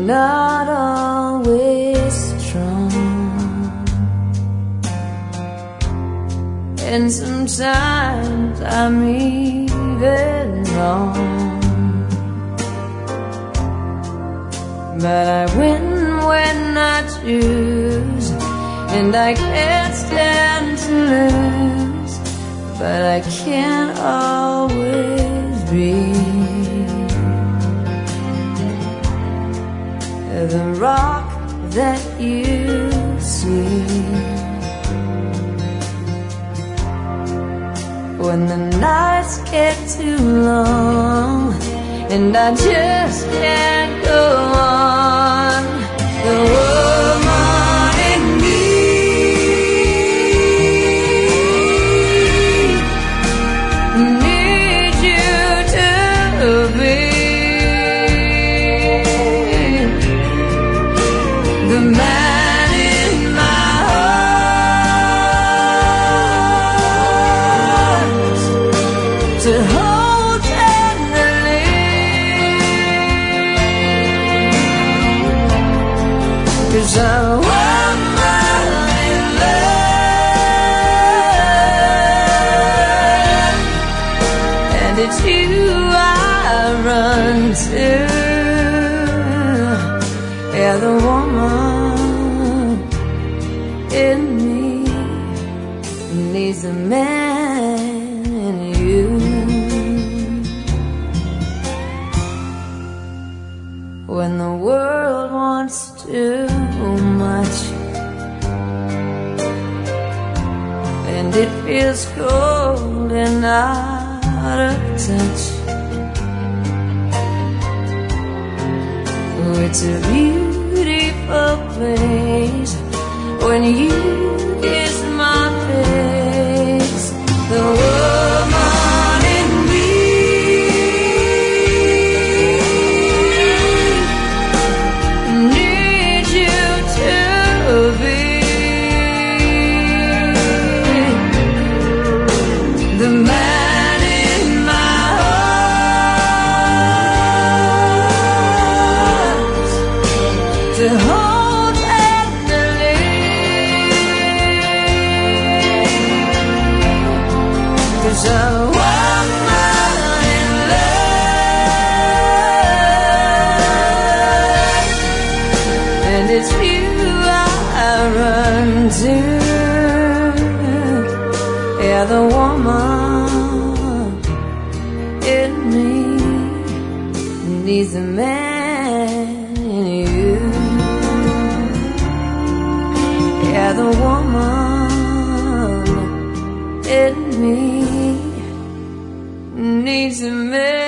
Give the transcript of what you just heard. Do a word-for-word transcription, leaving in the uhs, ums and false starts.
not always strong, and sometimes I'm even wrong, but I win when I choose, and I can't stand to lose, but I can't always be the rock that you see. When the nights get too long and I just can't go on, the woman in me needs you to be the man in my heart to hold tenderly, 'cause I'm a woman in love, and it's you I run to. Yeah, the woman in me needs a man in you. When the world wants too much and it feels cold and out of touch, oh, it's a beautiful place when you kiss my face. The woman in me needs you to be the man in my heart to hold tenderly, 'cause I'm a woman in love, and it's you I run to. Yeah, the woman in me needs a man in you. Yeah, the woman in me needs a man.